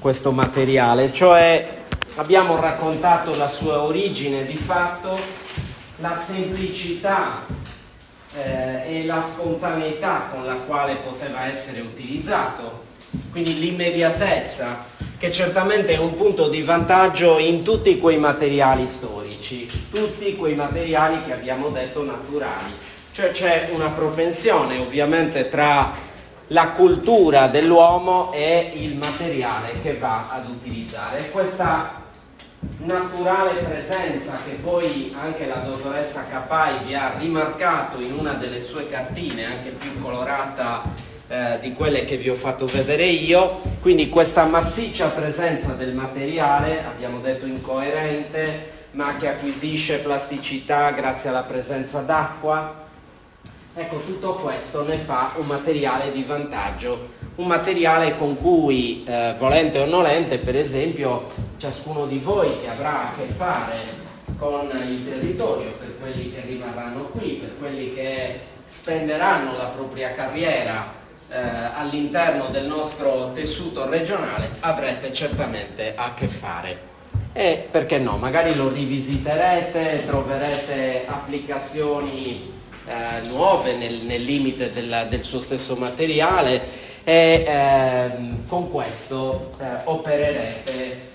questo materiale, cioè abbiamo raccontato la sua origine, di fatto la semplicità e la spontaneità con la quale poteva essere utilizzato, quindi l'immediatezza, che certamente è un punto di vantaggio in tutti quei materiali storici, tutti quei materiali che abbiamo detto naturali. Cioè c'è una propensione ovviamente tra la cultura dell'uomo e il materiale che va ad utilizzare. Questa naturale presenza che poi anche la dottoressa Capai vi ha rimarcato in una delle sue cartine, anche più colorata di quelle che vi ho fatto vedere io, quindi questa massiccia presenza del materiale, abbiamo detto incoerente, ma che acquisisce plasticità grazie alla presenza d'acqua. Ecco, tutto questo ne fa un materiale di vantaggio, un materiale con cui, volente o nolente, per esempio, ciascuno di voi che avrà a che fare con il territorio, per quelli che rimarranno qui, per quelli che spenderanno la propria carriera all'interno del nostro tessuto regionale, avrete certamente a che fare. E perché no, magari lo rivisiterete, troverete applicazioni nuove nel limite del suo stesso materiale e con questo opererete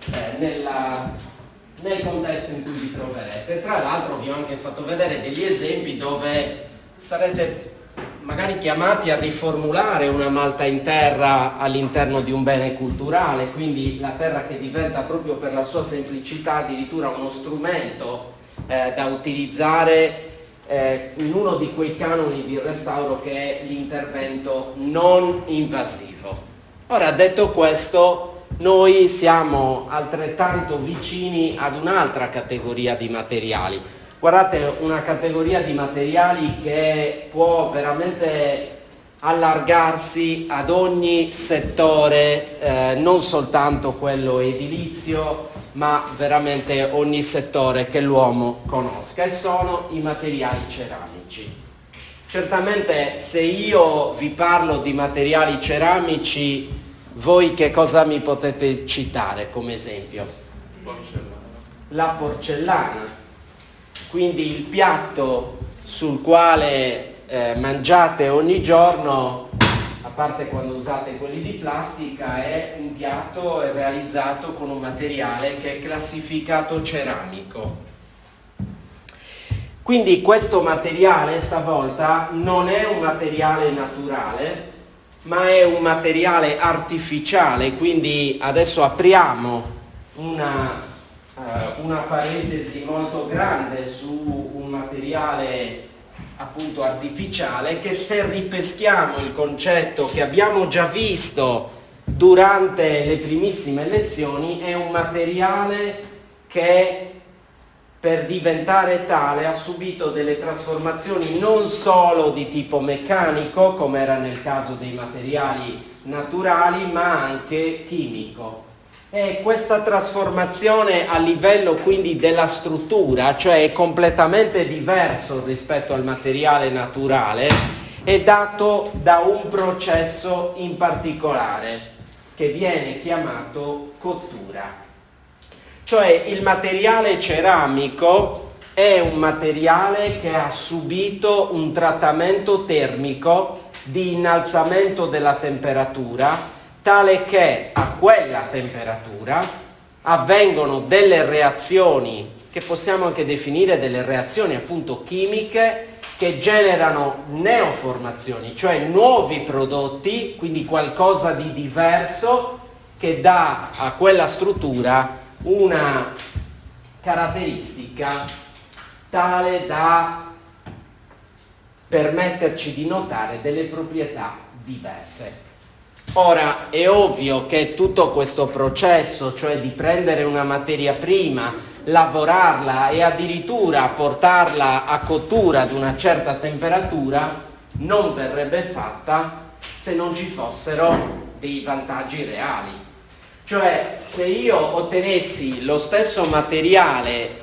nel contesto in cui vi troverete. Tra l'altro vi ho anche fatto vedere degli esempi dove sarete magari chiamati a riformulare una malta in terra all'interno di un bene culturale, quindi la terra che diventa proprio per la sua semplicità addirittura uno strumento da utilizzare in uno di quei canoni di restauro che è l'intervento non invasivo. Ora, detto questo, noi siamo altrettanto vicini ad un'altra categoria di materiali. Guardate, una categoria di materiali che può veramente allargarsi ad ogni settore, non soltanto quello edilizio, ma veramente ogni settore che l'uomo conosca, e sono i materiali ceramici. Certamente se io vi parlo di materiali ceramici, voi che cosa mi potete citare come esempio? La porcellana. Quindi il piatto sul quale mangiate ogni giorno, a parte quando usate quelli di plastica, è un piatto realizzato con un materiale che è classificato ceramico. Quindi questo materiale stavolta non è un materiale naturale, ma è un materiale artificiale, quindi adesso apriamo una parentesi molto grande su un materiale appunto artificiale, che se ripeschiamo il concetto che abbiamo già visto durante le primissime lezioni, è un materiale che per diventare tale ha subito delle trasformazioni non solo di tipo meccanico, come era nel caso dei materiali naturali, ma anche chimico. E questa trasformazione a livello quindi della struttura, cioè è completamente diverso rispetto al materiale naturale, è dato da un processo in particolare che viene chiamato cottura. Cioè il materiale ceramico è un materiale che ha subito un trattamento termico di innalzamento della temperatura, tale che a quella temperatura avvengono delle reazioni che possiamo anche definire delle reazioni appunto chimiche, che generano neoformazioni, cioè nuovi prodotti, quindi qualcosa di diverso che dà a quella struttura una caratteristica tale da permetterci di notare delle proprietà diverse. Ora è ovvio che tutto questo processo, cioè di prendere una materia prima, lavorarla e addirittura portarla a cottura ad una certa temperatura, non verrebbe fatta se non ci fossero dei vantaggi reali. Cioè, se io ottenessi lo stesso materiale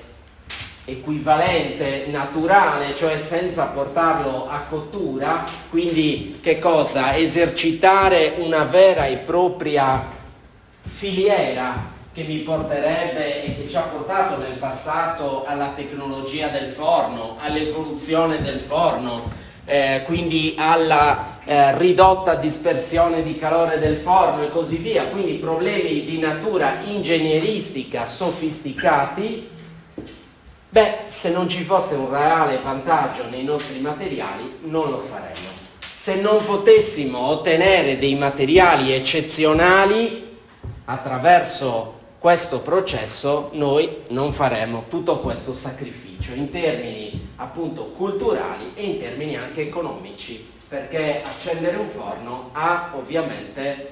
equivalente naturale, cioè senza portarlo a cottura, quindi che cosa? Esercitare una vera e propria filiera che mi porterebbe e che ci ha portato nel passato alla tecnologia del forno, all'evoluzione del forno, quindi alla ridotta dispersione di calore del forno e così via, quindi problemi di natura ingegneristica sofisticati. Beh, se non ci fosse un reale vantaggio nei nostri materiali, non lo faremmo. Se non potessimo ottenere dei materiali eccezionali attraverso questo processo, noi non faremo tutto questo sacrificio in termini appunto culturali e in termini anche economici, perché accendere un forno ha ovviamente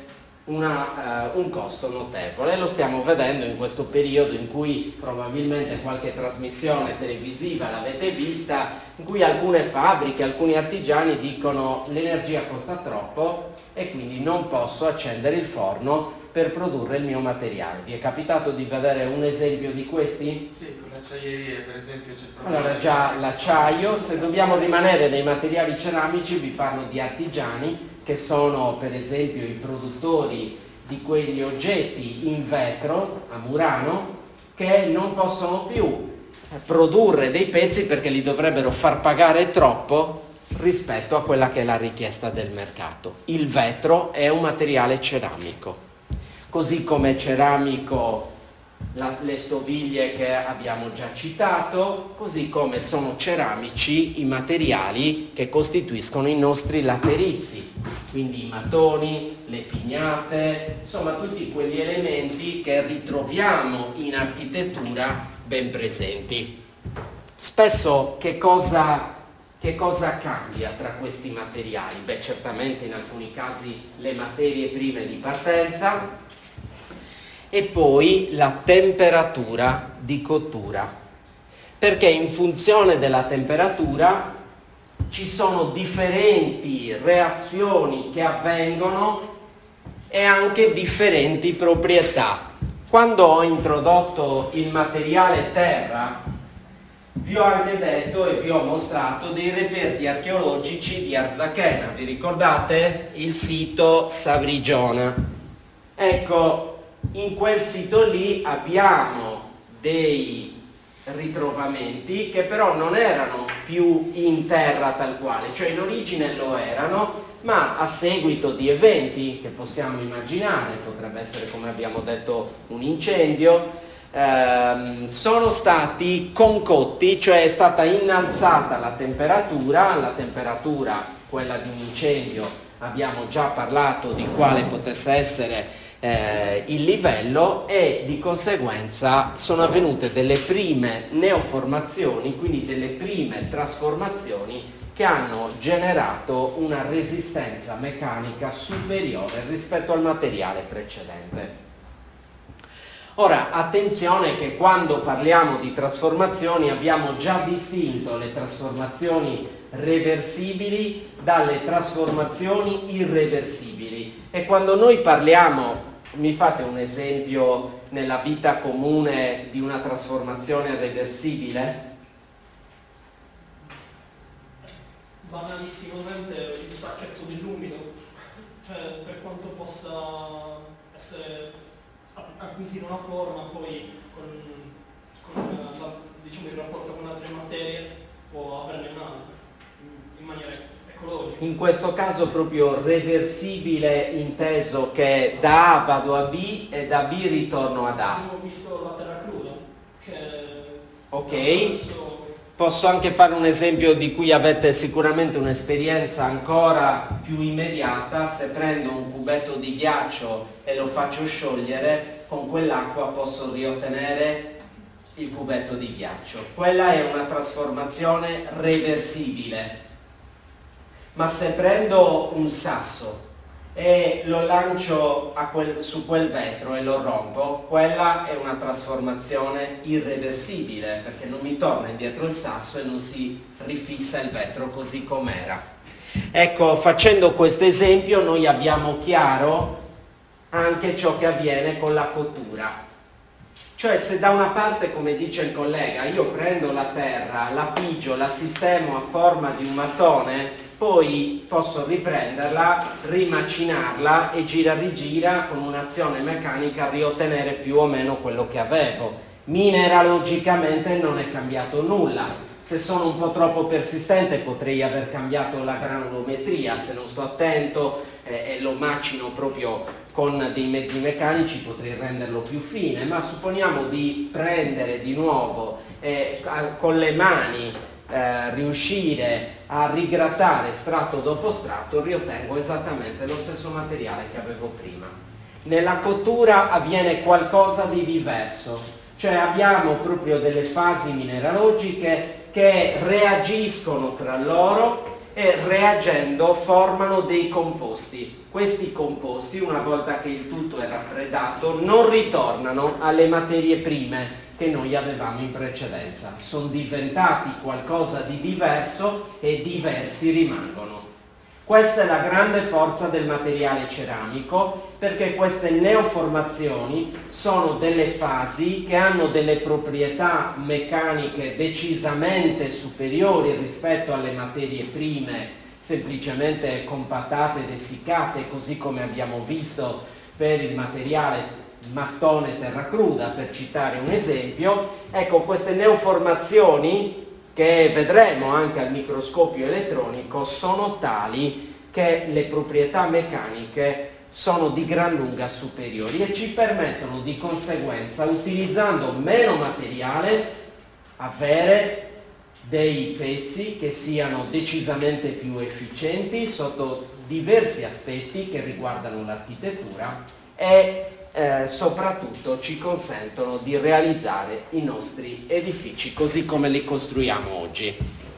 un costo notevole. Lo stiamo vedendo in questo periodo in cui probabilmente qualche trasmissione televisiva l'avete vista, in cui alcune fabbriche, alcuni artigiani dicono l'energia costa troppo e quindi non posso accendere il forno per produrre il mio materiale. Vi è capitato di vedere un esempio di questi? Sì, con le acciaierie per esempio c'è proprio... Allora già l'acciaio, se dobbiamo rimanere nei materiali ceramici vi parlo di artigiani che sono per esempio i produttori di quegli oggetti in vetro a Murano che non possono più produrre dei pezzi perché li dovrebbero far pagare troppo rispetto a quella che è la richiesta del mercato. Il vetro è un materiale ceramico, così come ceramico le stoviglie che abbiamo già citato, così come sono ceramici i materiali che costituiscono i nostri laterizi, quindi i mattoni, le pignate, insomma tutti quegli elementi che ritroviamo in architettura ben presenti. Spesso che cosa cambia tra questi materiali? Beh, certamente in alcuni casi le materie prime di partenza, e poi la temperatura di cottura, perché in funzione della temperatura ci sono differenti reazioni che avvengono e anche differenti proprietà. Quando ho introdotto il materiale terra, vi ho anche detto e vi ho mostrato dei reperti archeologici di Arzachena. Vi ricordate? Il sito Savrigiona. Ecco, in quel sito lì abbiamo dei ritrovamenti che però non erano più in terra tal quale, cioè in origine lo erano, ma a seguito di eventi che possiamo immaginare, potrebbe essere come abbiamo detto un incendio, sono stati concotti, cioè è stata innalzata la temperatura, quella di un incendio, abbiamo già parlato di quale potesse essere il livello, e di conseguenza sono avvenute delle prime neoformazioni, quindi delle prime trasformazioni che hanno generato una resistenza meccanica superiore rispetto al materiale precedente. Ora, attenzione che quando parliamo di trasformazioni abbiamo già distinto le trasformazioni reversibili dalle trasformazioni irreversibili, e quando noi parliamo, mi fate un esempio nella vita comune di una trasformazione reversibile? Banalissimamente il sacchetto di lumido, cioè per quanto possa acquisire una forma, poi diciamo, il rapporto con altre materie può averne un'altra in maniera ecologica. In questo caso proprio reversibile inteso che da A vado a B e da B ritorno ad A. Abbiamo visto la terra cruda, che ok. Posso anche fare un esempio di cui avete sicuramente un'esperienza ancora più immediata. Se prendo un cubetto di ghiaccio e lo faccio sciogliere, con quell'acqua posso riottenere il cubetto di ghiaccio. Quella è una trasformazione reversibile. Ma se prendo un sasso e lo lancio su quel vetro e lo rompo, quella è una trasformazione irreversibile, perché non mi torna indietro il sasso e non si rifissa il vetro così com'era. Ecco, facendo questo esempio noi abbiamo chiaro anche ciò che avviene con la cottura. Cioè, se da una parte, come dice il collega, io prendo la terra, la pigio, la sistemo a forma di un mattone, poi posso riprenderla, rimacinarla e gira con un'azione meccanica riottenere più o meno quello che avevo. Mineralogicamente non è cambiato nulla. Se sono un po' troppo persistente potrei aver cambiato la granulometria, se non sto attento e lo macino proprio con dei mezzi meccanici potrei renderlo più fine, ma supponiamo di prendere di nuovo con le mani riuscire a rigrattare strato dopo strato, riottengo esattamente lo stesso materiale che avevo prima. Nella cottura avviene qualcosa di diverso, cioè abbiamo proprio delle fasi mineralogiche che reagiscono tra loro e reagendo formano dei composti. Questi composti, una volta che il tutto è raffreddato, non ritornano alle materie prime che noi avevamo in precedenza. Sono diventati qualcosa di diverso e diversi rimangono. Questa è la grande forza del materiale ceramico, perché queste neoformazioni sono delle fasi che hanno delle proprietà meccaniche decisamente superiori rispetto alle materie prime semplicemente compattate ed essiccate, così come abbiamo visto per il materiale mattone terra cruda, per citare un esempio. Ecco, queste neoformazioni che vedremo anche al microscopio elettronico sono tali che le proprietà meccaniche sono di gran lunga superiori e ci permettono di conseguenza, utilizzando meno materiale, avere dei pezzi che siano decisamente più efficienti sotto diversi aspetti che riguardano l'architettura e soprattutto ci consentono di realizzare i nostri edifici così come li costruiamo oggi.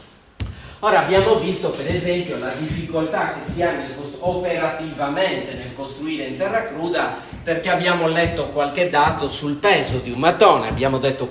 Ora abbiamo visto per esempio la difficoltà che si ha operativamente nel costruire in terra cruda, perché abbiamo letto qualche dato sul peso di un mattone, abbiamo detto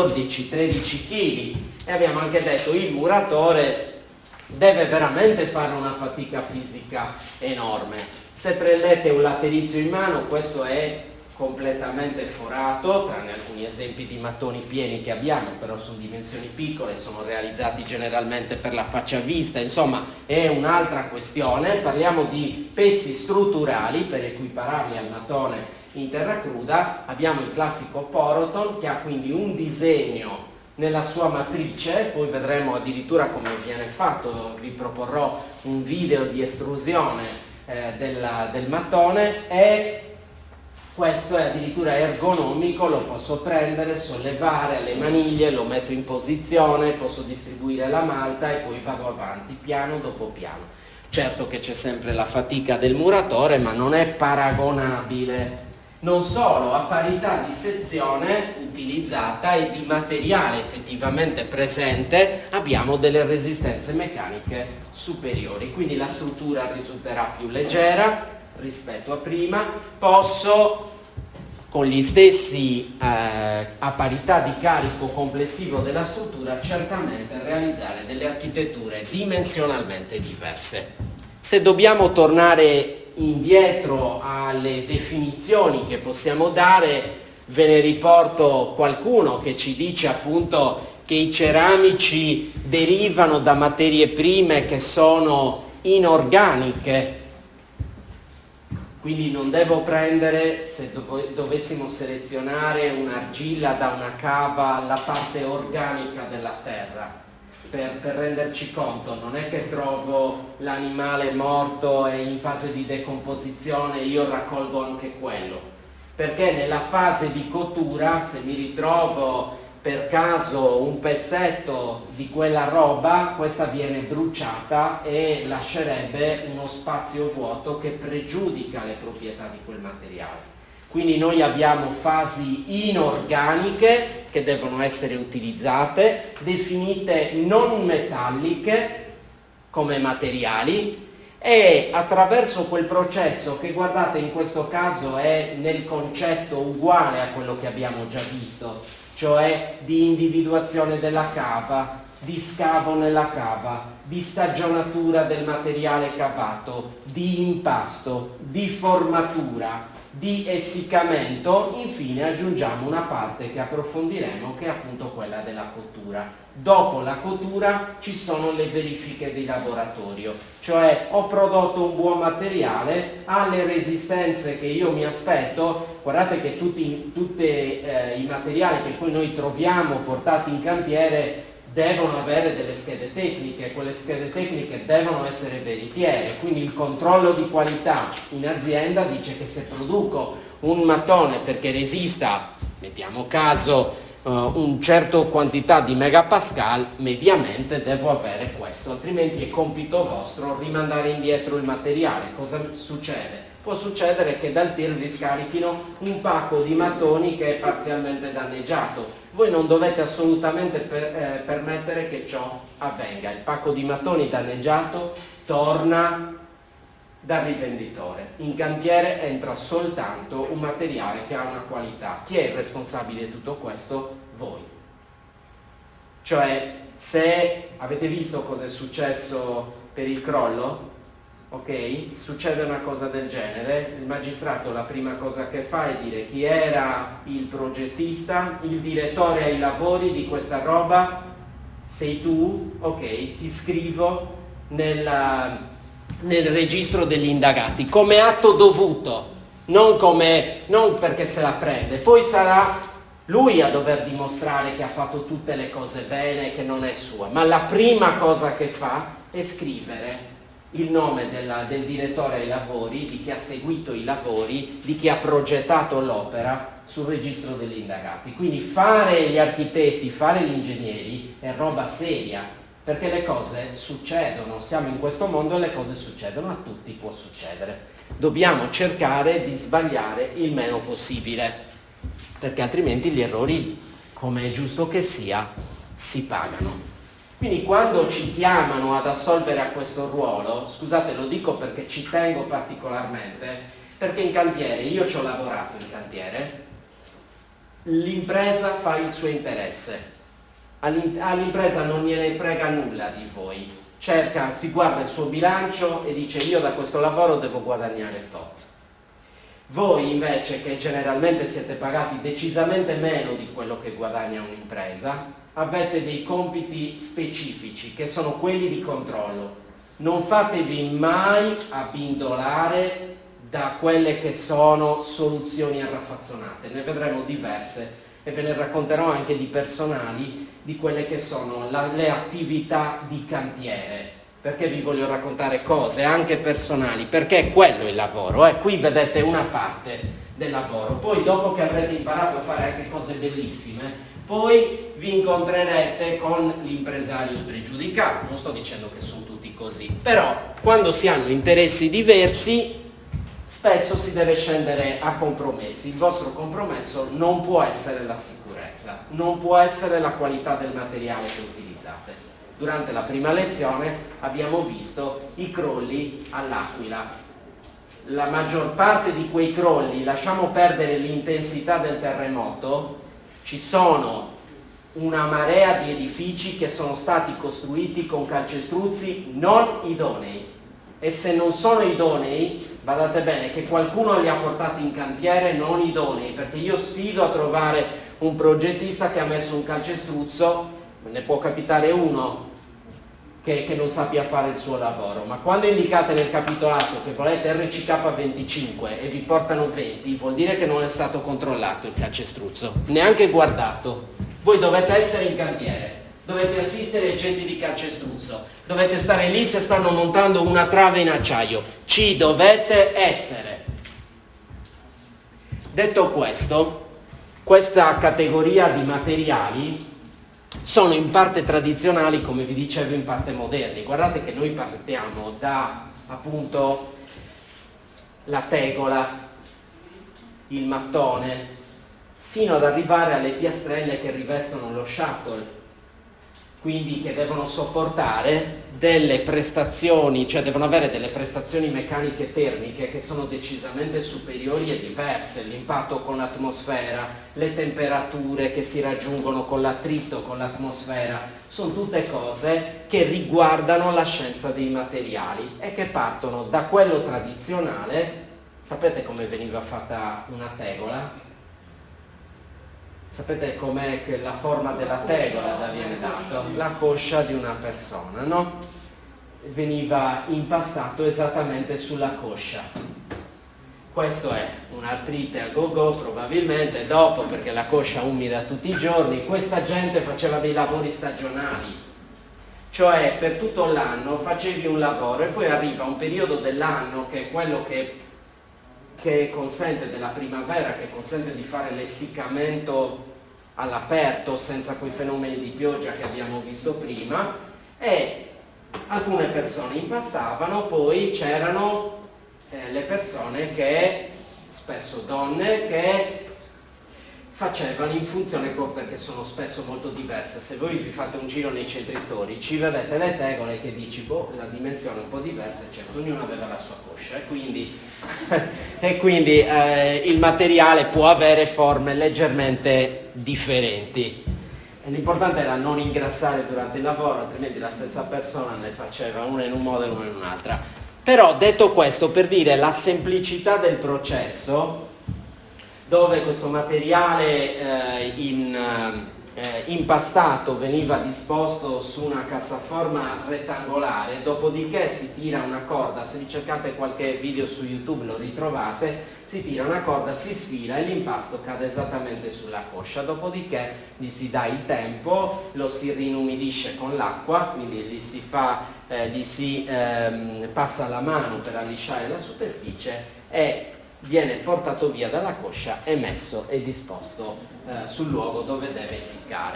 14-13 kg e abbiamo anche detto il muratore deve veramente fare una fatica fisica enorme. Se prendete un laterizio in mano, questo è completamente forato, tranne alcuni esempi di mattoni pieni che abbiamo, però sono dimensioni piccole, sono realizzati generalmente per la faccia vista, insomma è un'altra questione. Parliamo di pezzi strutturali per equipararli al mattone in terra cruda. Abbiamo il classico Poroton che ha quindi un disegno nella sua matrice, poi vedremo addirittura come viene fatto, vi proporrò un video di estrusione del mattone, e questo è addirittura ergonomico, lo posso prendere, sollevare le maniglie, lo metto in posizione, posso distribuire la malta e poi vado avanti piano dopo piano. Certo che c'è sempre la fatica del muratore, ma non è paragonabile. Non solo, a parità di sezione utilizzata e di materiale effettivamente presente abbiamo delle resistenze meccaniche superiori, quindi la struttura risulterà più leggera rispetto a prima. Posso con gli stessi a parità di carico complessivo della struttura certamente realizzare delle architetture dimensionalmente diverse. Se dobbiamo tornare indietro alle definizioni che possiamo dare, ve ne riporto qualcuno che ci dice appunto che i ceramici derivano da materie prime che sono inorganiche, quindi non devo prendere, se dovessimo selezionare un'argilla da una cava, la parte organica della terra. Per renderci conto, non è che trovo l'animale morto e in fase di decomposizione io raccolgo anche quello, perché nella fase di cottura, se mi ritrovo per caso un pezzetto di quella roba, questa viene bruciata e lascerebbe uno spazio vuoto che pregiudica le proprietà di quel materiale. Quindi noi abbiamo fasi inorganiche che devono essere utilizzate, definite non metalliche come materiali, e attraverso quel processo che, guardate, in questo caso è nel concetto uguale a quello che abbiamo già visto, cioè di individuazione della cava, di scavo nella cava, di stagionatura del materiale cavato, di impasto, di formatura, di essiccamento, infine aggiungiamo una parte che approfondiremo, che è appunto quella della cottura. Dopo la cottura ci sono le verifiche di laboratorio, cioè ho prodotto un buon materiale, ha le resistenze che io mi aspetto. Guardate che tutti i materiali che poi noi troviamo portati in cantiere devono avere delle schede tecniche, quelle schede tecniche devono essere veritiere, quindi il controllo di qualità in azienda dice che se produco un mattone perché resista, mettiamo caso, un certo quantità di megapascal, mediamente devo avere questo, altrimenti è compito vostro rimandare indietro il materiale. Cosa succede? Può succedere che dal tir vi scarichino un pacco di mattoni che è parzialmente danneggiato. Voi non dovete assolutamente permettere che ciò avvenga. Il pacco di mattoni danneggiato torna dal rivenditore. In cantiere entra soltanto un materiale che ha una qualità. Chi è il responsabile di tutto questo? Voi. Cioè, se avete visto cosa è successo per il crollo, ok? Succede una cosa del genere, il magistrato la prima cosa che fa è dire chi era il progettista, il direttore ai lavori di questa roba, sei tu, ok, ti scrivo nel registro degli indagati come atto dovuto, non perché se la prende. Poi sarà lui a dover dimostrare che ha fatto tutte le cose bene, che non è sua, ma la prima cosa che fa è scrivere il nome del direttore ai lavori, di chi ha seguito i lavori, di chi ha progettato l'opera sul registro degli indagati. Quindi fare gli architetti, fare gli ingegneri è roba seria, perché le cose succedono, siamo in questo mondo e le cose succedono, a tutti può succedere. Dobbiamo cercare di sbagliare il meno possibile, perché altrimenti gli errori, come è giusto che sia, si pagano. Quindi quando ci chiamano ad assolvere a questo ruolo, scusate, lo dico perché ci tengo particolarmente, perché in cantiere, io ci ho lavorato in cantiere, l'impresa fa il suo interesse, all'impresa non gliene frega nulla di voi, si guarda il suo bilancio e dice io da questo lavoro devo guadagnare tot. Voi invece, che generalmente siete pagati decisamente meno di quello che guadagna un'impresa, avete dei compiti specifici che sono quelli di controllo. Non fatevi mai abbindolare da quelle che sono soluzioni arraffazzonate, ne vedremo diverse e ve ne racconterò anche di personali, di quelle che sono le attività di cantiere, perché vi voglio raccontare cose anche personali, perché è quello il lavoro, qui vedete una parte del lavoro, poi dopo che avrete imparato a fare anche cose bellissime, poi vi incontrerete con l'impresario spregiudicato. Non sto dicendo che sono tutti così, però quando si hanno interessi diversi spesso si deve scendere a compromessi. Il vostro compromesso non può essere la sicurezza, non può essere la qualità del materiale che utilizzate. Durante la prima lezione abbiamo visto i crolli all'Aquila. La maggior parte di quei crolli, lasciamo perdere l'intensità del terremoto, ci sono una marea di edifici che sono stati costruiti con calcestruzzi non idonei, e se non sono idonei, badate bene che qualcuno li ha portati in cantiere non idonei, perché io sfido a trovare un progettista che ha messo un calcestruzzo, ne può capitare uno che non sappia fare il suo lavoro, ma quando indicate nel capitolato che volete RCK25 e vi portano 20, vuol dire che non è stato controllato il calcestruzzo, neanche guardato. Voi dovete essere in cantiere, dovete assistere ai genti di calcestruzzo, dovete stare lì se stanno montando una trave in acciaio, ci dovete essere. Detto questo, questa categoria di materiali sono in parte tradizionali, come vi dicevo, in parte moderni. Guardate che noi partiamo da appunto la tegola, il mattone, sino ad arrivare alle piastrelle che rivestono lo shuttle, quindi che devono sopportare delle prestazioni, cioè devono avere delle prestazioni meccaniche termiche che sono decisamente superiori e diverse, l'impatto con l'atmosfera, le temperature che si raggiungono con l'attrito con l'atmosfera, sono tutte cose che riguardano la scienza dei materiali e che partono da quello tradizionale Sapete come veniva fatta una tegola? Sapete com'è che la forma della tegola viene data? La coscia di una persona, no? Veniva impastato esattamente sulla coscia. Questo è un'artrite a go-go probabilmente, dopo, perché la coscia umida tutti i giorni, questa gente faceva dei lavori stagionali, cioè per tutto l'anno facevi un lavoro e poi arriva un periodo dell'anno che è quello che consente, della primavera, che consente di fare l'essiccamento all'aperto senza quei fenomeni di pioggia che abbiamo visto prima, e alcune persone impastavano, poi c'erano le persone che, spesso donne, che facevano in funzione, perché sono spesso molto diverse. Se voi vi fate un giro nei centri storici vedete le tegole che dici, la dimensione è un po' diversa, certo, ognuno aveva la sua coscia e quindi il materiale può avere forme leggermente differenti. E l'importante era non ingrassare durante il lavoro, altrimenti la stessa persona ne faceva una in un modo e una in un'altra. Però detto questo, per dire la semplicità del processo, dove questo materiale impastato veniva disposto su una cassaforma rettangolare, dopodiché si tira una corda, se cercate qualche video su YouTube lo ritrovate, si tira una corda, si sfila e l'impasto cade esattamente sulla coscia, dopodiché gli si dà il tempo, lo si rinumidisce con l'acqua, quindi gli si passa la mano per allisciare la superficie e viene portato via dalla coscia e messo e disposto sul luogo dove deve essiccare.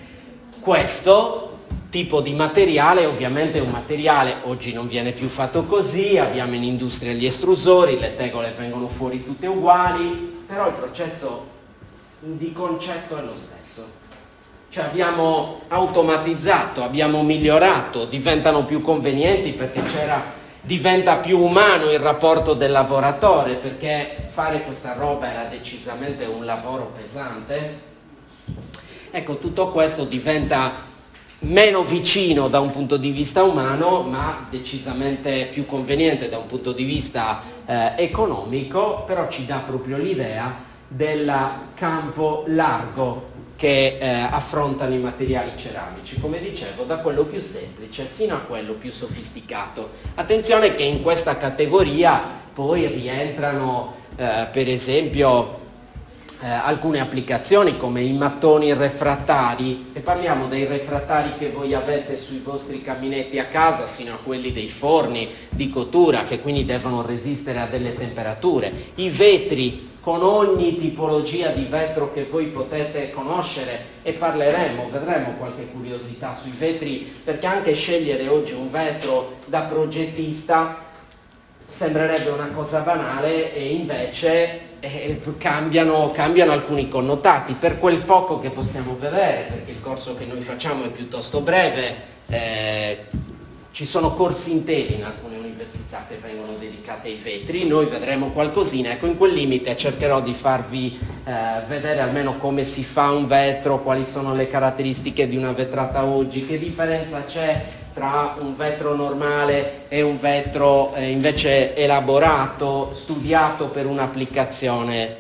Questo tipo di materiale ovviamente è un materiale, oggi non viene più fatto così, abbiamo in industria gli estrusori, le tegole vengono fuori tutte uguali, però il processo di concetto è lo stesso. Cioè abbiamo automatizzato, abbiamo migliorato, diventano più convenienti perché diventa più umano il rapporto del lavoratore, perché fare questa roba era decisamente un lavoro pesante. Ecco, tutto questo diventa meno vicino da un punto di vista umano, ma decisamente più conveniente da un punto di vista economico, però ci dà proprio l'idea del campo largo che affrontano i materiali ceramici, come dicevo, da quello più semplice sino a quello più sofisticato. Attenzione che in questa categoria poi rientrano per esempio alcune applicazioni come i mattoni refrattari, e parliamo dei refrattari che voi avete sui vostri caminetti a casa sino a quelli dei forni di cottura, che quindi devono resistere a delle temperature, i vetri con ogni tipologia di vetro che voi potete conoscere, e vedremo qualche curiosità sui vetri, perché anche scegliere oggi un vetro da progettista sembrerebbe una cosa banale e invece cambiano alcuni connotati. Per quel poco che possiamo vedere, perché il corso che noi facciamo è piuttosto breve, ci sono corsi interi in alcune università che vengono dedicate ai vetri, noi vedremo qualcosina, ecco, in quel limite cercherò di farvi vedere almeno come si fa un vetro, quali sono le caratteristiche di una vetrata oggi, che differenza c'è tra un vetro normale e un vetro invece elaborato, studiato per un'applicazione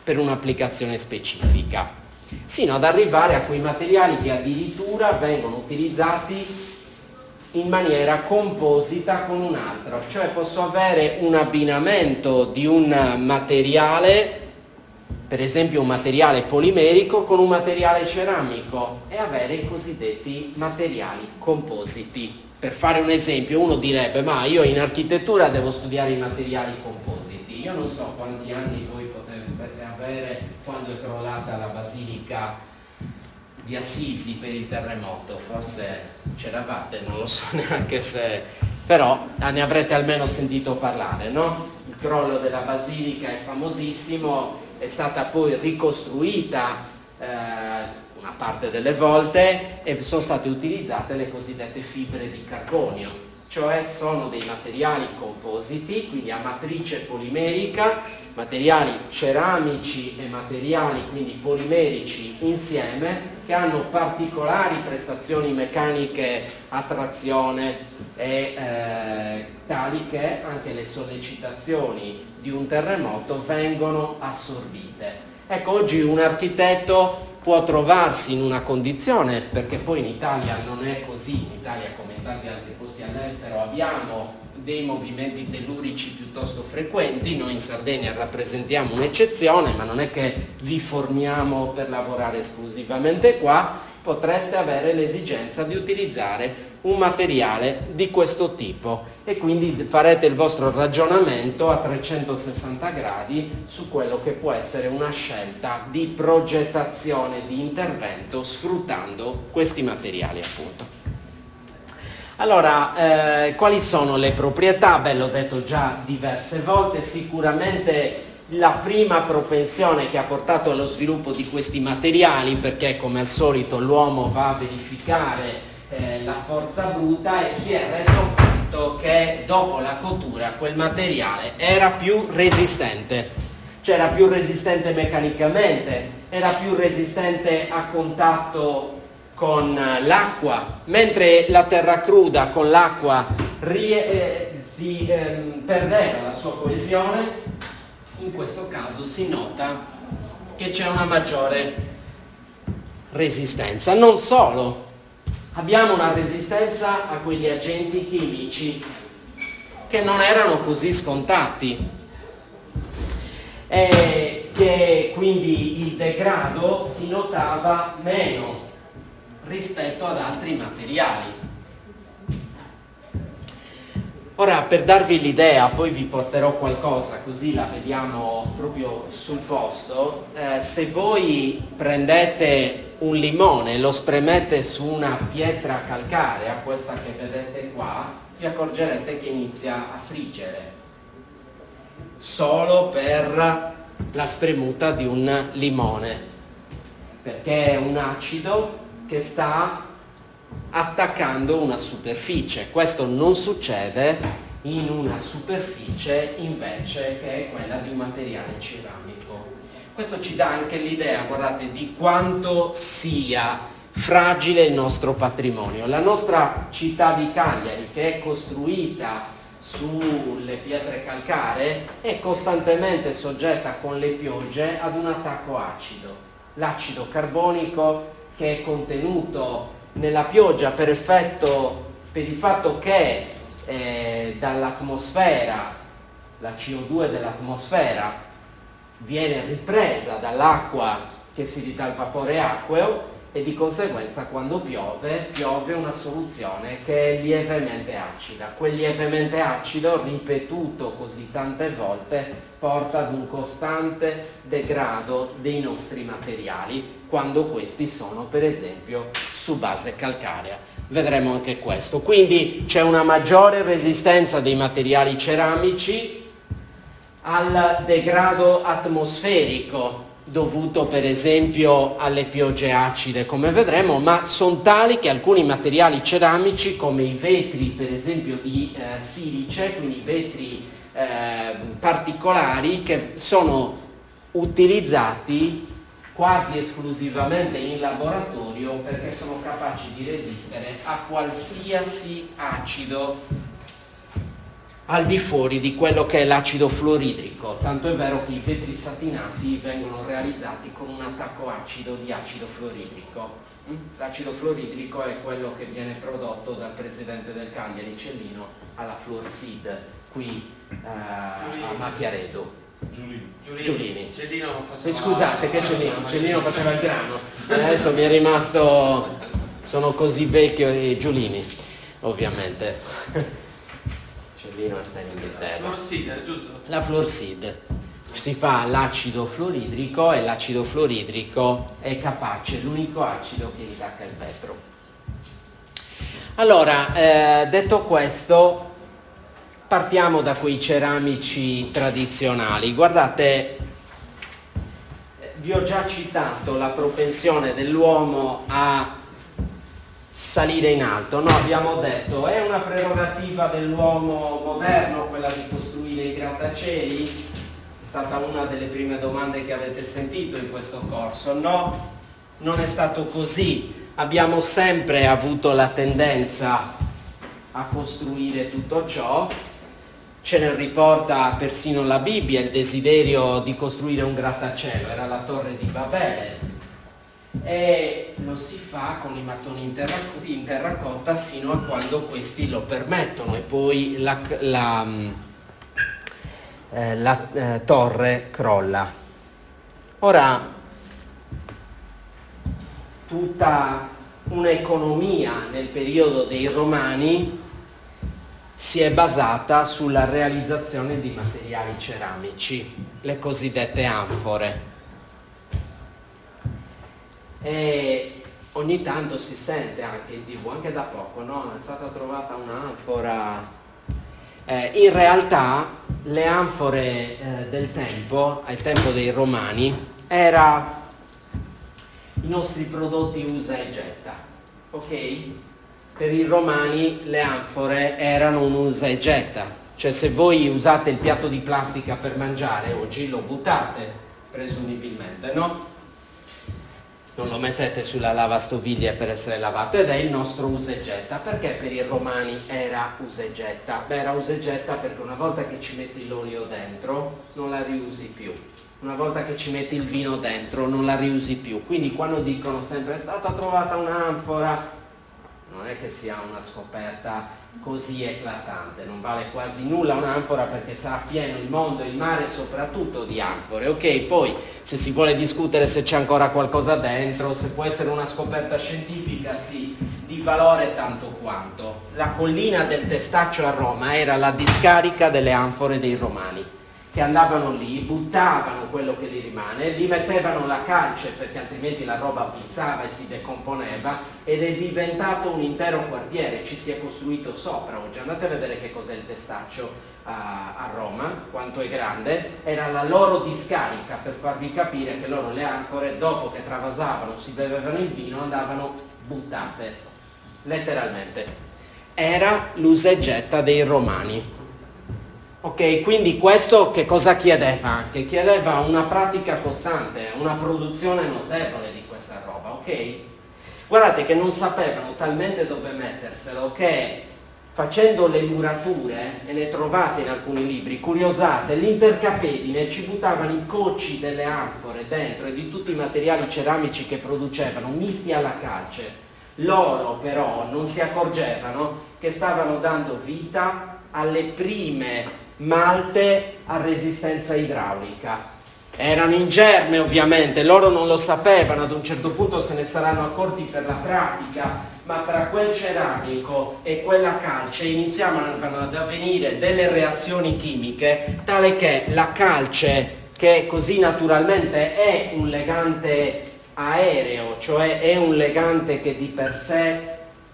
specifica, sino ad arrivare a quei materiali che addirittura vengono utilizzati in maniera composita con un altro, cioè posso avere un abbinamento di un materiale, per esempio un materiale polimerico con un materiale ceramico, e avere i cosiddetti materiali compositi. Per fare un esempio, uno direbbe: ma io in architettura devo studiare i materiali compositi. Io non so quanti anni voi potreste avere quando è crollata la basilica di Assisi per il terremoto, forse c'eravate, non lo so neanche se, però ne avrete almeno sentito parlare, no? Il crollo della basilica è famosissimo, è stata poi ricostruita una parte delle volte e sono state utilizzate le cosiddette fibre di carbonio, cioè sono dei materiali compositi, quindi a matrice polimerica, materiali ceramici e materiali quindi polimerici insieme, che hanno particolari prestazioni meccaniche a trazione e tali che anche le sollecitazioni di un terremoto vengono assorbite. Ecco, oggi un architetto può trovarsi in una condizione, perché poi in Italia non è così, in Italia come in tanti altri posti all'estero abbiamo dei movimenti tellurici piuttosto frequenti, noi in Sardegna rappresentiamo un'eccezione, ma non è che vi formiamo per lavorare esclusivamente qua, potreste avere l'esigenza di utilizzare un materiale di questo tipo e quindi farete il vostro ragionamento a 360 gradi su quello che può essere una scelta di progettazione di intervento sfruttando questi materiali appunto. Allora, quali sono le proprietà? Beh, l'ho detto già diverse volte, sicuramente la prima propensione che ha portato allo sviluppo di questi materiali, perché come al solito l'uomo va a verificare la forza bruta e si è reso conto che dopo la cottura quel materiale era più resistente, cioè era più resistente meccanicamente, era più resistente a contatto con l'acqua, mentre la terra cruda con l'acqua si perdeva la sua coesione. In questo caso si nota che c'è una maggiore resistenza. Non solo, abbiamo una resistenza a quegli agenti chimici che non erano così scontati e che quindi il degrado si notava meno rispetto ad altri materiali. Ora, per darvi l'idea, poi vi porterò qualcosa, così la vediamo proprio sul posto. Se voi prendete un limone e lo spremete su una pietra calcarea, questa che vedete qua, vi accorgerete che inizia a friggere, solo per la spremuta di un limone, perché è un acido che sta attaccando una superficie. Questo non succede in una superficie invece che è quella di un materiale ceramico. Questo ci dà anche l'idea, guardate, di quanto sia fragile il nostro patrimonio. La nostra città di Cagliari, che è costruita sulle pietre calcaree, è costantemente soggetta con le piogge ad un attacco acido. L'acido carbonico che è contenuto nella pioggia per il fatto che dall'atmosfera, la CO2 dell'atmosfera viene ripresa dall'acqua che si dà il vapore acqueo e di conseguenza quando piove una soluzione che è lievemente acida. Quel lievemente acido ripetuto così tante volte porta ad un costante degrado dei nostri materiali quando questi sono per esempio su base calcarea. Vedremo anche questo. Quindi c'è una maggiore resistenza dei materiali ceramici al degrado atmosferico dovuto per esempio alle piogge acide, come vedremo, ma sono tali che alcuni materiali ceramici come i vetri per esempio di silice, quindi i vetri particolari che sono utilizzati quasi esclusivamente in laboratorio perché sono capaci di resistere a qualsiasi acido al di fuori di quello che è l'acido fluoridrico, tanto è vero che i vetri satinati vengono realizzati con un attacco acido di acido fluoridrico. L'acido fluoridrico è quello che viene prodotto dal presidente del Cagliari Cellino alla Fluorsid qui a Macchiaredo. Giulini. Cellino non faceva Scusate, che Cellino faceva il grano. Adesso mi è rimasto, sono così vecchio, Giulini, ovviamente. Cellino sta in Inghilterra. Fluorsid, giusto? La Fluorsid si fa l'acido fluoridrico e l'acido fluoridrico è capace, l'unico acido che intacca il vetro. Allora, detto questo, partiamo da quei ceramici tradizionali. Guardate, vi ho già citato la propensione dell'uomo a salire in alto. No, abbiamo detto, è una prerogativa dell'uomo moderno quella di costruire i grattacieli? È stata una delle prime domande che avete sentito in questo corso. No, non è stato così. Abbiamo sempre avuto la tendenza a costruire tutto ciò. Ce ne riporta persino la Bibbia il desiderio di costruire un grattacielo, era la torre di Babele, e lo si fa con i mattoni in terracotta sino a quando questi lo permettono, e poi la torre crolla. Ora, tutta un'economia nel periodo dei Romani si è basata sulla realizzazione di materiali ceramici, le cosiddette anfore. E ogni tanto si sente anche in TV, anche da poco, no? È stata trovata un'anfora. In realtà le anfore del tempo, al tempo dei Romani, era i nostri prodotti usa e getta, ok? Per i Romani le anfore erano un usa e getta, cioè se voi usate il piatto di plastica per mangiare oggi lo buttate, presumibilmente, no? Non lo mettete sulla lavastoviglie per essere lavato, ed è il nostro usa e getta. Perché per i Romani era usa e getta? Beh, era usa e getta perché una volta che ci metti l'olio dentro non la riusi più, una volta che ci metti il vino dentro non la riusi più. Quindi quando dicono sempre è stata trovata un'anfora, non è che sia una scoperta così eclatante, non vale quasi nulla un'anfora perché sarà pieno il mondo, il mare soprattutto di anfore, ok? Poi se si vuole discutere se c'è ancora qualcosa dentro, se può essere una scoperta scientifica, sì, di valore tanto quanto. La collina del Testaccio a Roma era la discarica delle anfore dei Romani, che andavano lì, buttavano quello che gli rimane, li mettevano la calce perché altrimenti la roba puzzava e si decomponeva, ed è diventato un intero quartiere, ci si è costruito sopra oggi. Andate a vedere che cos'è il Testaccio a Roma, quanto è grande. Era la loro discarica, per farvi capire che loro le anfore, dopo che travasavano, si bevevano il vino, andavano buttate, letteralmente. Era l'usa e getta dei Romani. Ok, quindi questo che cosa chiedeva anche? Chiedeva una pratica costante, una produzione notevole di questa roba, ok? Guardate che non sapevano talmente dove metterselo che facendo le murature, e ne trovate in alcuni libri, curiosate, l'intercapedine ci buttavano i cocci delle anfore dentro e di tutti i materiali ceramici che producevano, misti alla calce. Loro però non si accorgevano che stavano dando vita alle prime malte a resistenza idraulica. Erano in germe ovviamente, loro non lo sapevano, ad un certo punto se ne saranno accorti per la pratica, ma tra quel ceramico e quella calce iniziavano ad avvenire delle reazioni chimiche tale che la calce, che così naturalmente è un legante aereo, cioè è un legante che di per sé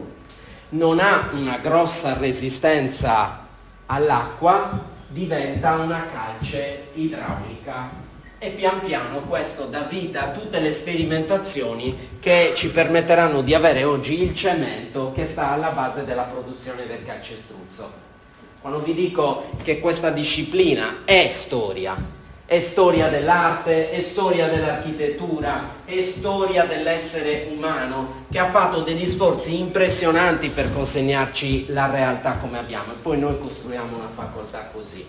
non ha una grossa resistenza all'acqua, diventa una calce idraulica, e pian piano questo dà vita a tutte le sperimentazioni che ci permetteranno di avere oggi il cemento che sta alla base della produzione del calcestruzzo. Quando vi dico che questa disciplina è storia dell'arte, è storia dell'architettura, è storia dell'essere umano, che ha fatto degli sforzi impressionanti per consegnarci la realtà come abbiamo, e poi noi costruiamo una facoltà così.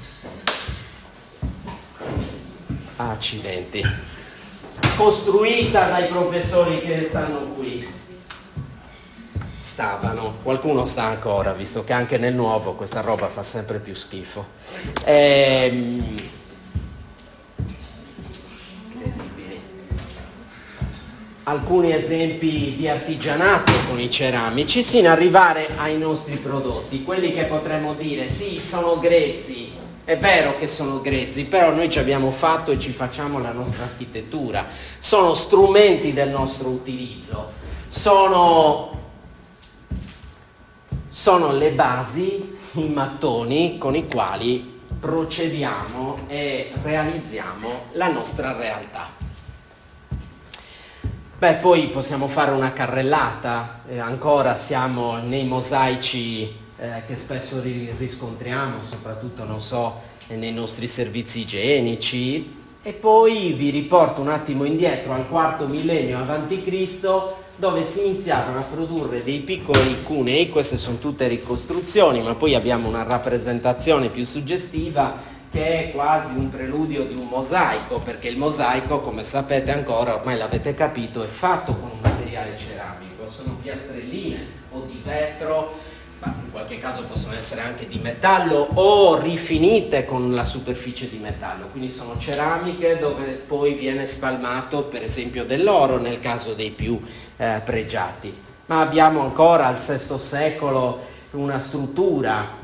Accidenti. Costruita dai professori che stanno qui. Stavano, qualcuno sta ancora, visto che anche nel nuovo questa roba fa sempre più schifo. Alcuni esempi di artigianato con i ceramici, sino ad arrivare ai nostri prodotti, quelli che potremmo dire sì, sono grezzi. È vero che sono grezzi, però noi ci abbiamo fatto e ci facciamo la nostra architettura, sono strumenti del nostro utilizzo, sono le basi, i mattoni con i quali procediamo e realizziamo la nostra realtà. Beh, poi possiamo fare una carrellata, ancora siamo nei mosaici che spesso riscontriamo, soprattutto, non so, nei nostri servizi igienici, e poi vi riporto un attimo indietro al IV millennio a.C., dove si iniziarono a produrre dei piccoli cunei. Queste sono tutte ricostruzioni, ma poi abbiamo una rappresentazione più suggestiva che è quasi un preludio di un mosaico, perché il mosaico, come sapete ancora, ormai l'avete capito, è fatto con un materiale ceramico, sono piastrelline o di vetro, ma in qualche caso possono essere anche di metallo o rifinite con la superficie di metallo, quindi sono ceramiche dove poi viene spalmato per esempio dell'oro nel caso dei più pregiati. Ma abbiamo ancora al VI secolo una struttura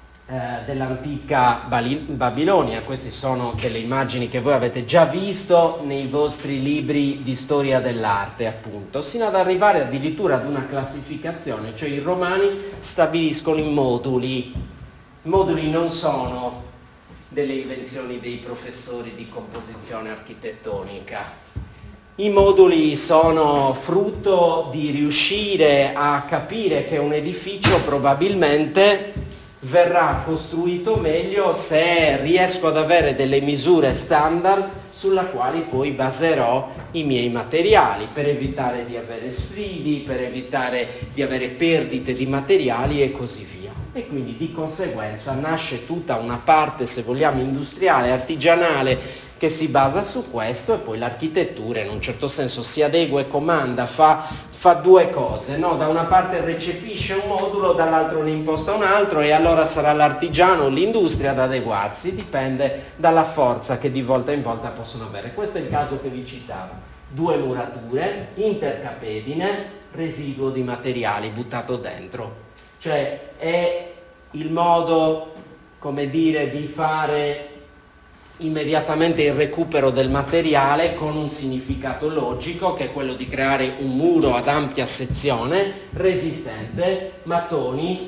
dell'antica Babilonia. Queste sono delle immagini che voi avete già visto nei vostri libri di storia dell'arte, appunto, sino ad arrivare addirittura ad una classificazione, cioè i romani stabiliscono i moduli. I moduli non sono delle invenzioni dei professori di composizione architettonica. I moduli sono frutto di riuscire a capire che un edificio probabilmente verrà costruito meglio se riesco ad avere delle misure standard sulla quali poi baserò i miei materiali, per evitare di avere sfidi, per evitare di avere perdite di materiali e così via. E quindi di conseguenza nasce tutta una parte, se vogliamo, industriale, artigianale, che si basa su questo, e poi l'architettura in un certo senso si adegua e comanda, fa due cose, no? Da una parte recepisce un modulo, dall'altro ne imposta un altro, e allora sarà l'artigiano o l'industria ad adeguarsi, dipende dalla forza che di volta in volta possono avere. Questo è il caso che vi citavo: 2 murature, intercapedine, residuo di materiali buttato dentro. Cioè è il modo, come dire, di fare immediatamente il recupero del materiale con un significato logico, che è quello di creare un muro ad ampia sezione, resistente, mattoni,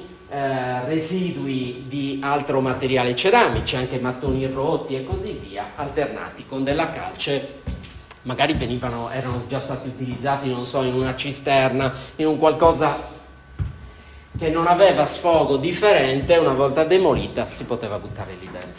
residui di altro materiale ceramici, anche mattoni rotti e così via, alternati con della calce. Magari erano già stati utilizzati, non so, in una cisterna, in un qualcosa che non aveva sfogo differente, una volta demolita si poteva buttare lì dentro.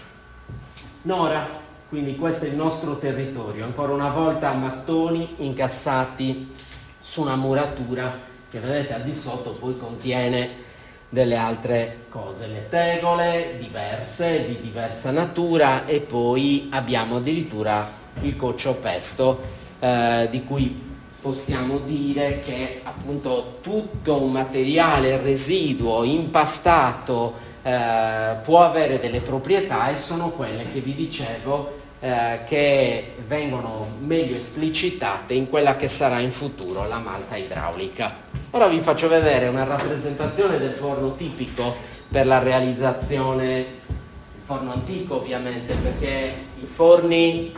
Nora, quindi questo è il nostro territorio, ancora una volta mattoni incassati su una muratura che vedete al di sotto poi contiene delle altre cose, le tegole diverse, di diversa natura, e poi abbiamo addirittura il coccio pesto, di cui possiamo dire che appunto tutto un materiale residuo impastato può avere delle proprietà, e sono quelle che vi dicevo che vengono meglio esplicitate in quella che sarà in futuro la malta idraulica. Ora vi faccio vedere una rappresentazione del forno tipico per la realizzazione, il forno antico ovviamente, perché i forni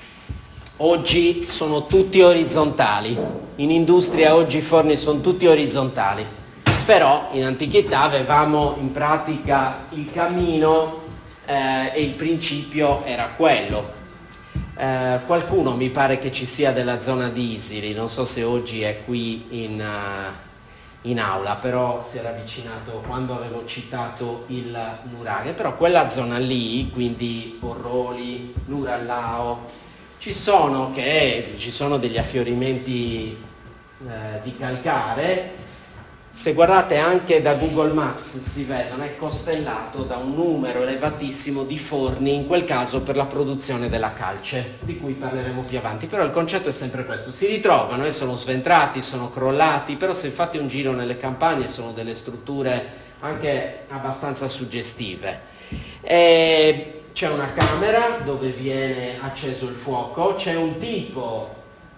oggi sono tutti orizzontali, in industria oggi i forni sono tutti orizzontali. Però in antichità avevamo in pratica il camino e il principio era quello. Qualcuno mi pare che ci sia della zona di Isili, non so se oggi è qui in aula, però si era avvicinato quando avevo citato il nuraghe, però quella zona lì, quindi Porroli, Nurallao, ci sono degli affiorimenti di calcare. Se guardate anche da Google Maps si vedono, è costellato da un numero elevatissimo di forni, in quel caso per la produzione della calce, di cui parleremo più avanti, però il concetto è sempre questo: si ritrovano, sono sventrati, sono crollati, però se fate un giro nelle campagne sono delle strutture anche abbastanza suggestive. C'è una camera dove viene acceso il fuoco, c'è un tipo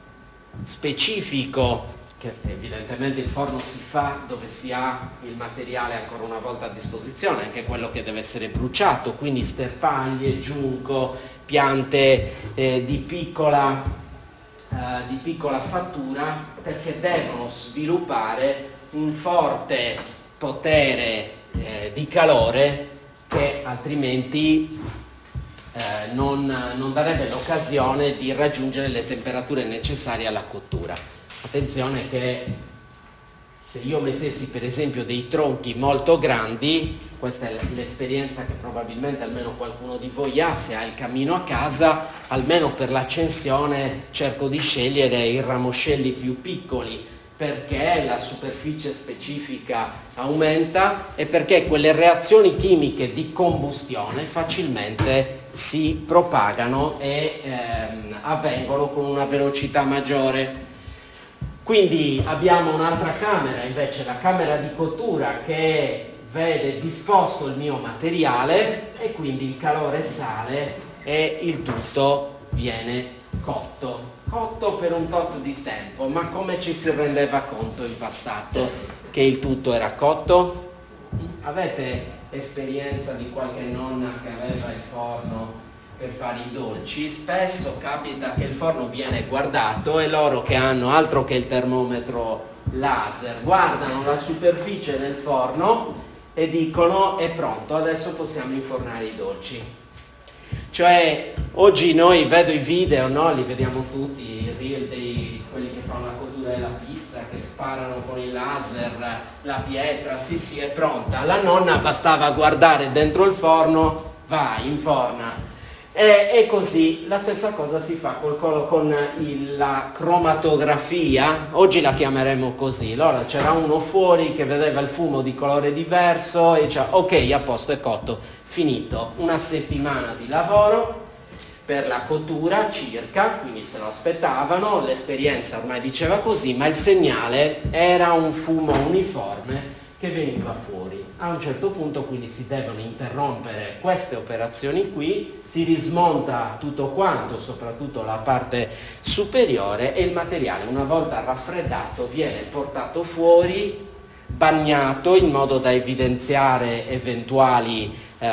specifico, che evidentemente il forno si fa dove si ha il materiale ancora una volta a disposizione, anche quello che deve essere bruciato, quindi sterpaglie, giunco, piante di piccola fattura, perché devono sviluppare un forte potere di calore che altrimenti non darebbe l'occasione di raggiungere le temperature necessarie alla cottura. Attenzione che se io mettessi per esempio dei tronchi molto grandi, questa è l'esperienza che probabilmente almeno qualcuno di voi ha, se ha il cammino a casa, almeno per l'accensione cerco di scegliere i ramoscelli più piccoli, perché la superficie specifica aumenta e perché quelle reazioni chimiche di combustione facilmente si propagano e avvengono con una velocità maggiore. Quindi abbiamo un'altra camera, invece la camera di cottura, che vede disposto il mio materiale e quindi il calore sale e il tutto viene cotto per un tot di tempo. Ma come ci si rendeva conto in passato che il tutto era cotto? Avete esperienza di qualche nonna che aveva il forno per fare i dolci? Spesso capita che il forno viene guardato e loro, che hanno altro che il termometro laser, guardano la superficie del forno e dicono: è pronto, adesso possiamo infornare i dolci. Cioè, oggi noi vedo i video, no? Li vediamo tutti, i reel di quelli che fanno la cottura della pizza, che sparano con il laser la pietra, sì, è pronta. La nonna bastava guardare dentro il forno, vai, inforna. E così la stessa cosa si fa con la cromatografia, oggi la chiameremo così. Allora c'era uno fuori che vedeva il fumo di colore diverso e diceva: ok, a posto, è cotto, finito. Una settimana di lavoro per la cottura circa, quindi se lo aspettavano, l'esperienza ormai diceva così, ma il segnale era un fumo uniforme che veniva fuori. A un certo punto quindi si devono interrompere queste operazioni qui, si rismonta tutto quanto, soprattutto la parte superiore, e il materiale, una volta raffreddato, viene portato fuori, bagnato in modo da evidenziare eventuali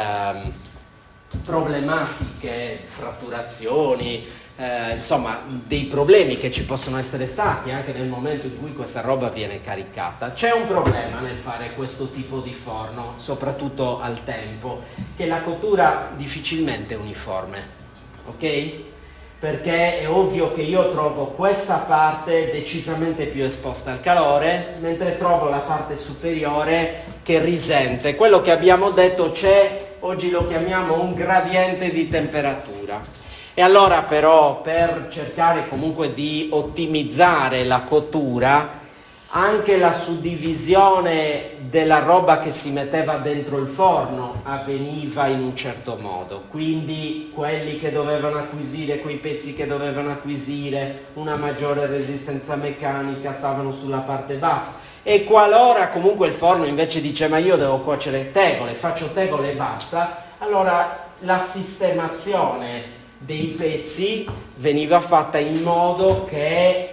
problematiche, fratturazioni, insomma dei problemi che ci possono essere stati anche nel momento in cui questa roba viene caricata. C'è un problema nel fare questo tipo di forno, soprattutto al tempo, che la cottura difficilmente è uniforme, ok? Perché è ovvio che io trovo questa parte decisamente più esposta al calore, mentre trovo la parte superiore che risente. Quello che abbiamo detto c'è, oggi lo chiamiamo un gradiente di temperatura. E allora però, per cercare comunque di ottimizzare la cottura, anche la suddivisione della roba che si metteva dentro il forno avveniva in un certo modo. Quindi quelli che dovevano acquisire, quei pezzi che dovevano acquisire una maggiore resistenza meccanica stavano sulla parte bassa. E qualora comunque il forno invece dice: ma io devo cuocere tegole, faccio tegole e basta, allora la sistemazione dei pezzi veniva fatta in modo che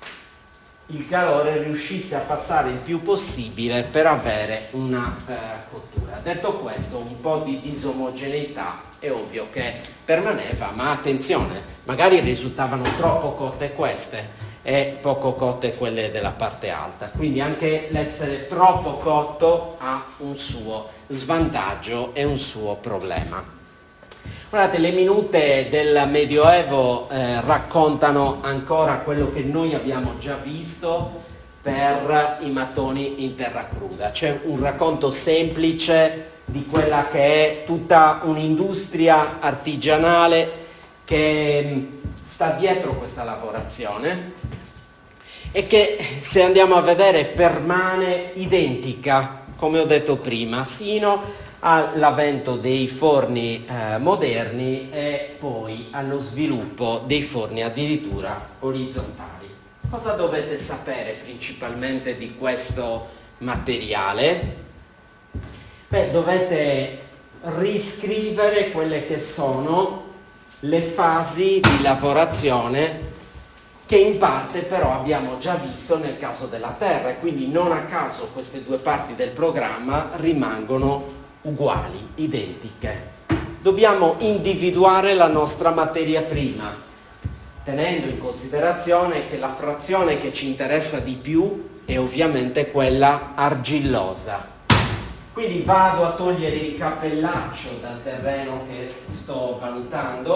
il calore riuscisse a passare il più possibile per avere una cottura. Detto questo, un po' di disomogeneità è ovvio che permaneva, ma attenzione, magari risultavano troppo cotte queste e poco cotte quelle della parte alta, quindi anche l'essere troppo cotto ha un suo svantaggio e un suo problema. Guardate, le minute del Medioevo raccontano ancora quello che noi abbiamo già visto per i mattoni in terra cruda. C'è un racconto semplice di quella che è tutta un'industria artigianale che sta dietro questa lavorazione e che, se andiamo a vedere, permane identica, come ho detto prima, sino all'avvento dei forni moderni e poi allo sviluppo dei forni addirittura orizzontali. Cosa dovete sapere principalmente di questo materiale? Beh, dovete riscrivere quelle che sono le fasi di lavorazione che in parte però abbiamo già visto nel caso della Terra, e quindi non a caso queste due parti del programma rimangono uguali, identiche. Dobbiamo individuare la nostra materia prima, tenendo in considerazione che la frazione che ci interessa di più è ovviamente quella argillosa. Quindi vado a togliere il cappellaccio dal terreno che sto valutando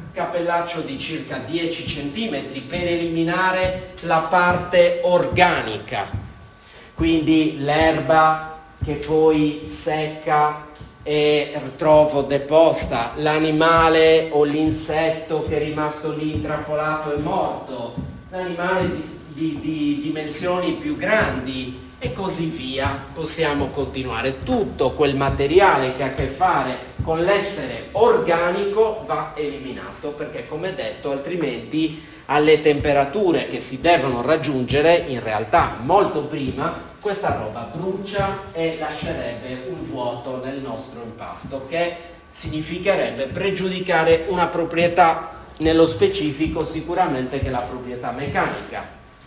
cappellaccio di circa 10 cm per eliminare la parte organica, quindi l'erba che poi secca e trovo deposta, l'animale o l'insetto che è rimasto lì intrappolato e morto, l'animale di dimensioni più grandi e così via. Possiamo continuare. Tutto quel materiale che ha a che fare con l'essere organico va eliminato, perché come detto altrimenti alle temperature che si devono raggiungere in realtà molto prima questa roba brucia e lascerebbe un vuoto nel nostro impasto, che significherebbe pregiudicare una proprietà, nello specifico sicuramente che la proprietà meccanica.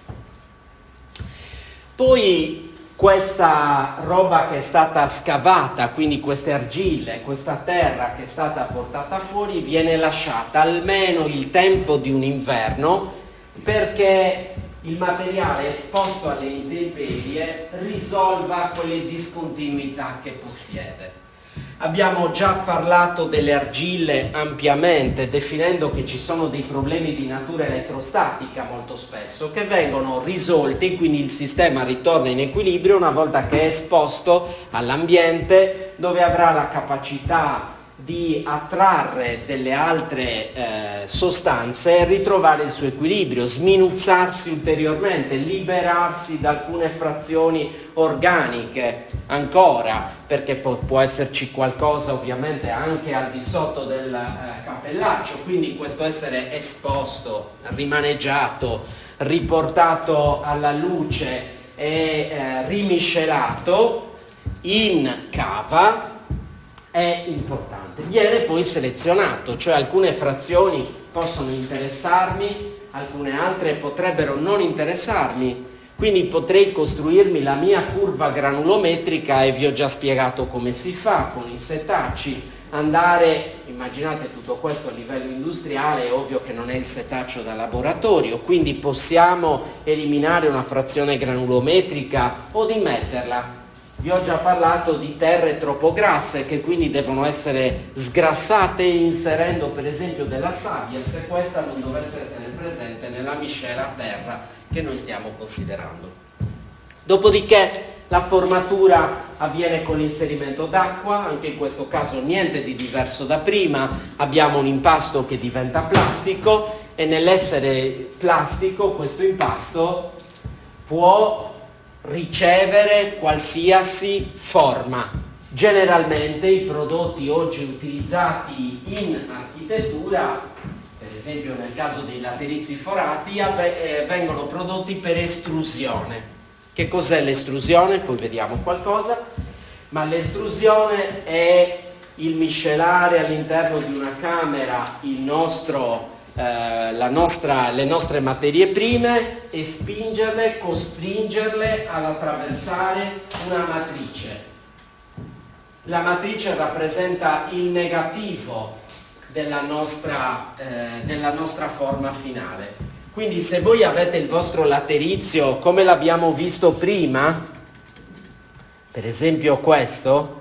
Poi questa roba che è stata scavata, quindi queste argille, questa terra che è stata portata fuori, viene lasciata almeno il tempo di un inverno, perché il materiale esposto alle intemperie risolva quelle discontinuità che possiede. Abbiamo già parlato delle argille ampiamente, definendo che ci sono dei problemi di natura elettrostatica molto spesso che vengono risolti, quindi il sistema ritorna in equilibrio una volta che è esposto all'ambiente, dove avrà la capacità di attrarre delle altre sostanze e ritrovare il suo equilibrio, sminuzzarsi ulteriormente, liberarsi da alcune frazioni organiche ancora, perché può esserci qualcosa ovviamente anche al di sotto del cappellaccio, quindi questo essere esposto, rimaneggiato, riportato alla luce e rimiscelato in cava è importante. Viene poi selezionato, cioè alcune frazioni possono interessarmi, alcune altre potrebbero non interessarmi, quindi potrei costruirmi la mia curva granulometrica e vi ho già spiegato come si fa con i setacci, andare, immaginate tutto questo a livello industriale, è ovvio che non è il setaccio da laboratorio, quindi possiamo eliminare una frazione granulometrica o dimetterla. Vi ho già parlato di terre troppo grasse che quindi devono essere sgrassate inserendo per esempio della sabbia, se questa non dovesse essere presente nella miscela a terra che noi stiamo considerando. Dopodiché la formatura avviene con l'inserimento d'acqua, anche in questo caso niente di diverso da prima, abbiamo un impasto che diventa plastico e nell'essere plastico questo impasto può ricevere qualsiasi forma. Generalmente i prodotti oggi utilizzati in architettura, per esempio nel caso dei laterizi forati, vengono prodotti per estrusione. Che cos'è l'estrusione? Poi vediamo qualcosa, ma l'estrusione è il miscelare all'interno di una camera le nostre materie prime e spingerle, costringerle ad attraversare una matrice. La matrice rappresenta il negativo della nostra forma finale. Quindi se voi avete il vostro laterizio come l'abbiamo visto prima, per esempio questo,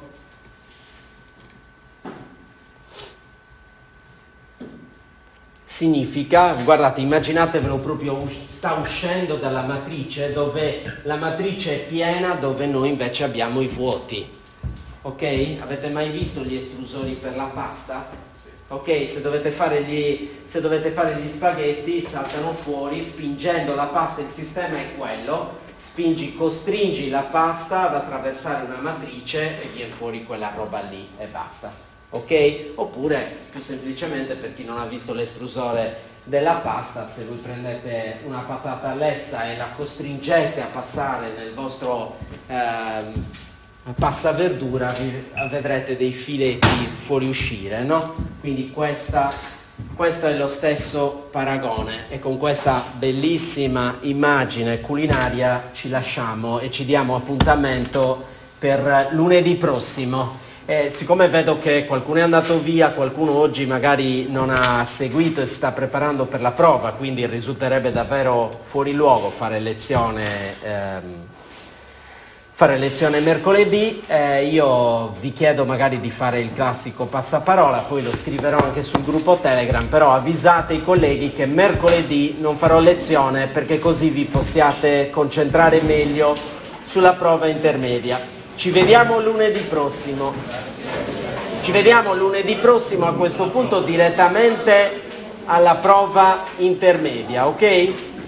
significa, guardate, immaginatevelo proprio, sta uscendo dalla matrice, dove la matrice è piena, dove noi invece abbiamo i vuoti. Ok? Avete mai visto gli estrusori per la pasta? Ok, se dovete fare gli spaghetti saltano fuori spingendo la pasta, il sistema è quello, costringi la pasta ad attraversare una matrice e viene fuori quella roba lì e basta. Ok? Oppure più semplicemente, per chi non ha visto l'estrusore della pasta, se voi prendete una patata lessa e la costringete a passare nel vostro passaverdura, vedrete dei filetti fuoriuscire, no? Quindi questo è lo stesso paragone, e con questa bellissima immagine culinaria ci lasciamo e ci diamo appuntamento per lunedì prossimo. Siccome vedo che qualcuno è andato via, qualcuno oggi magari non ha seguito e si sta preparando per la prova, quindi risulterebbe davvero fuori luogo fare lezione fare lezione mercoledì, io vi chiedo magari di fare il classico passaparola, poi lo scriverò anche sul gruppo Telegram, però avvisate i colleghi che mercoledì non farò lezione perché così vi possiate concentrare meglio sulla prova intermedia. Ci vediamo lunedì prossimo. Ci vediamo lunedì prossimo a questo punto direttamente alla prova intermedia, ok?